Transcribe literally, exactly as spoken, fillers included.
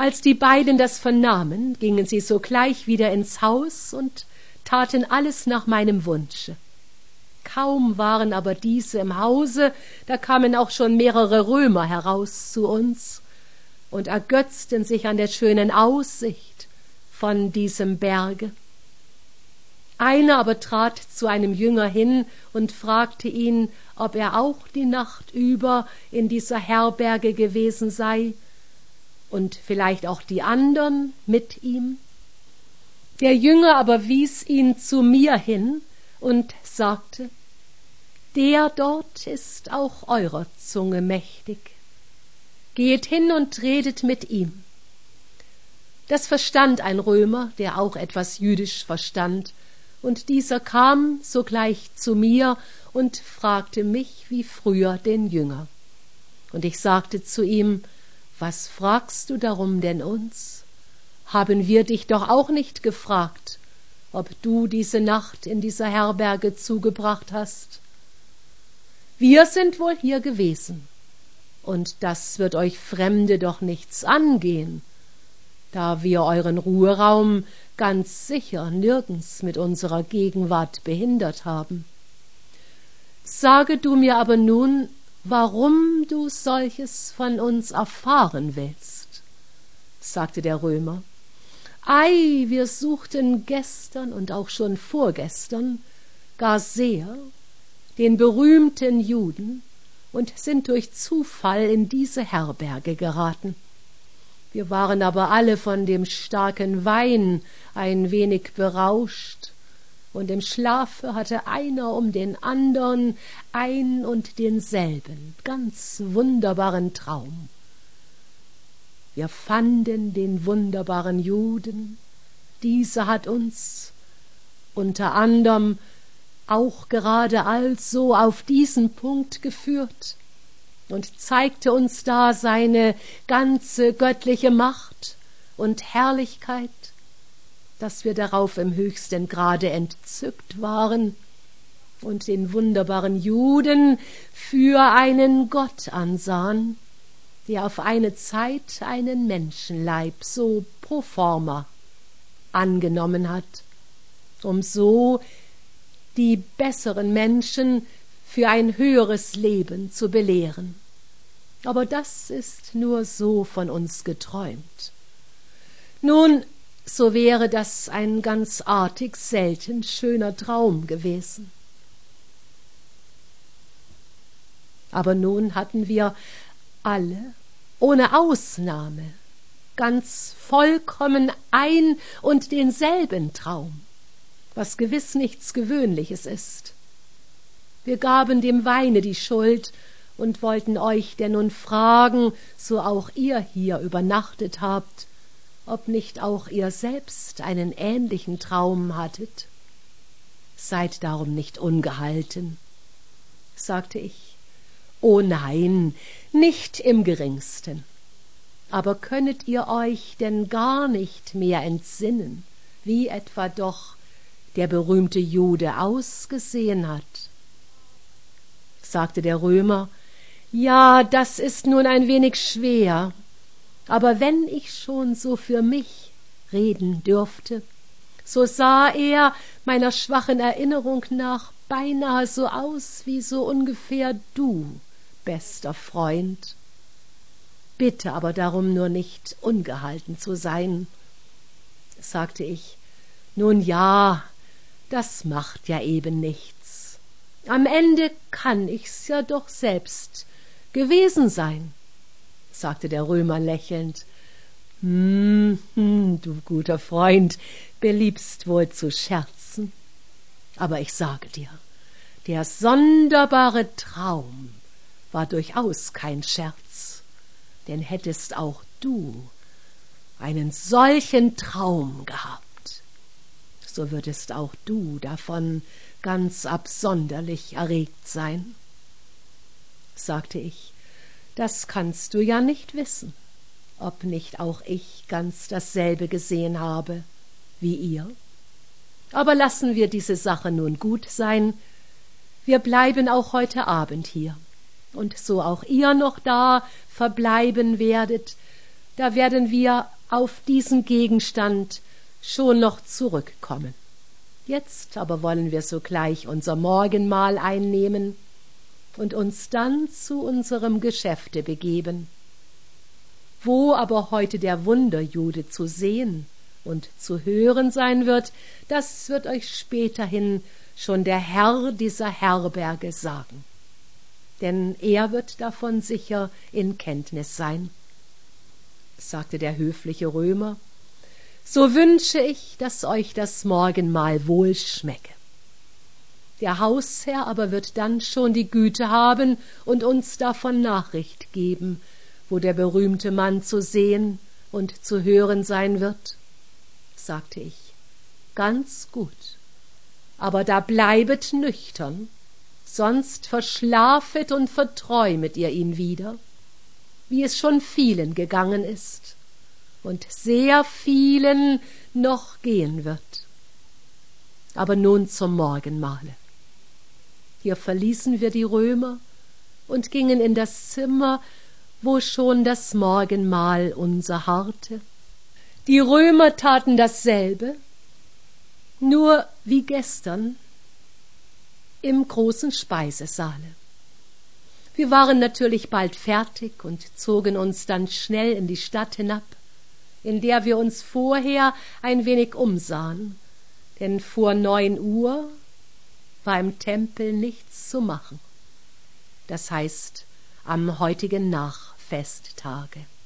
Als die beiden das vernahmen, gingen sie sogleich wieder ins Haus und taten alles nach meinem Wunsche. Kaum waren aber diese im Hause, da kamen auch schon mehrere Römer heraus zu uns und ergötzten sich an der schönen Aussicht von diesem Berge. Einer aber trat zu einem Jünger hin und fragte ihn, ob er auch die Nacht über in dieser Herberge gewesen sei und vielleicht auch die andern mit ihm. Der Jünger aber wies ihn zu mir hin und sagte: Der dort ist auch eurer Zunge mächtig. Gehet hin und redet mit ihm. Das verstand ein Römer, der auch etwas Jüdisch verstand, und dieser kam sogleich zu mir und fragte mich wie früher den Jünger. Und ich sagte zu ihm: Was fragst du darum denn uns? Haben wir dich doch auch nicht gefragt, ob du diese Nacht in dieser Herberge zugebracht hast? Wir sind wohl hier gewesen, und das wird euch Fremde doch nichts angehen, da wir euren Ruheraum ganz sicher nirgends mit unserer Gegenwart behindert haben. Sage du mir aber nun, warum du solches von uns erfahren willst, sagte der Römer. Ei, wir suchten gestern und auch schon vorgestern gar sehr den berühmten Juden und sind durch Zufall in diese Herberge geraten. Wir waren aber alle von dem starken Wein ein wenig berauscht, und im Schlafe hatte einer um den andern ein und denselben ganz wunderbaren Traum. Wir fanden den wunderbaren Juden, dieser hat uns unter anderem auch gerade also auf diesen Punkt geführt und zeigte uns da seine ganze göttliche Macht und Herrlichkeit, dass wir darauf im höchsten Grade entzückt waren und den wunderbaren Juden für einen Gott ansahen, der auf eine Zeit einen Menschenleib so pro forma angenommen hat, um so die besseren Menschen für ein höheres Leben zu belehren. Aber das ist nur so von uns geträumt. Nun, so wäre das ein ganz artig selten schöner Traum gewesen. Aber nun hatten wir alle, ohne Ausnahme, ganz vollkommen ein und denselben Traum, was gewiss nichts Gewöhnliches ist. Wir gaben dem Weine die Schuld und wollten euch denn nun fragen, so auch ihr hier übernachtet habt, ob nicht auch ihr selbst einen ähnlichen Traum hattet. Seid darum nicht ungehalten, sagte ich. O nein, nicht im geringsten. Aber könnet ihr euch denn gar nicht mehr entsinnen, wie etwa doch der berühmte Jude ausgesehen hat? Sagte der Römer: Ja, das ist nun ein wenig schwer, aber wenn ich schon so für mich reden dürfte, so sah er meiner schwachen Erinnerung nach beinahe so aus wie so ungefähr du, bester Freund. Bitte aber darum nur nicht ungehalten zu sein, sagte ich. Nun ja, das macht ja eben nichts. Am Ende kann ich's ja doch selbst gewesen sein, sagte der Römer lächelnd. Hm, hm, du guter Freund, beliebst wohl zu scherzen. Aber ich sage dir, der sonderbare Traum war durchaus kein Scherz, denn hättest auch du einen solchen Traum gehabt, so würdest auch du davon ganz absonderlich erregt sein. Sagte ich, das kannst du ja nicht wissen, ob nicht auch ich ganz dasselbe gesehen habe wie ihr. Aber lassen wir diese Sache nun gut sein, wir bleiben auch heute Abend hier, und so auch ihr noch da verbleiben werdet, da werden wir auf diesen Gegenstand schon noch zurückkommen. Jetzt aber wollen wir sogleich unser Morgenmahl einnehmen und uns dann zu unserem Geschäfte begeben. Wo aber heute der Wunderjude zu sehen und zu hören sein wird, das wird euch späterhin schon der Herr dieser Herberge sagen. Denn er wird davon sicher in Kenntnis sein. Sagte der höfliche Römer, so wünsche ich, dass euch das Morgenmahl wohl schmecke. Der Hausherr aber wird dann schon die Güte haben und uns davon Nachricht geben, wo der berühmte Mann zu sehen und zu hören sein wird. Sagte ich, ganz gut, aber da bleibet nüchtern, sonst verschlafet und verträumet ihr ihn wieder, wie es schon vielen gegangen ist und sehr vielen noch gehen wird. Aber nun zum Morgenmahle. Hier verließen wir die Römer und gingen in das Zimmer, wo schon das Morgenmahl unser harrte. Die Römer taten dasselbe, nur wie gestern im großen Speisesaale. Wir waren natürlich bald fertig und zogen uns dann schnell in die Stadt hinab, in der wir uns vorher ein wenig umsahen, denn vor neun Uhr war im Tempel nichts zu machen, das heißt am heutigen Nachfesttage.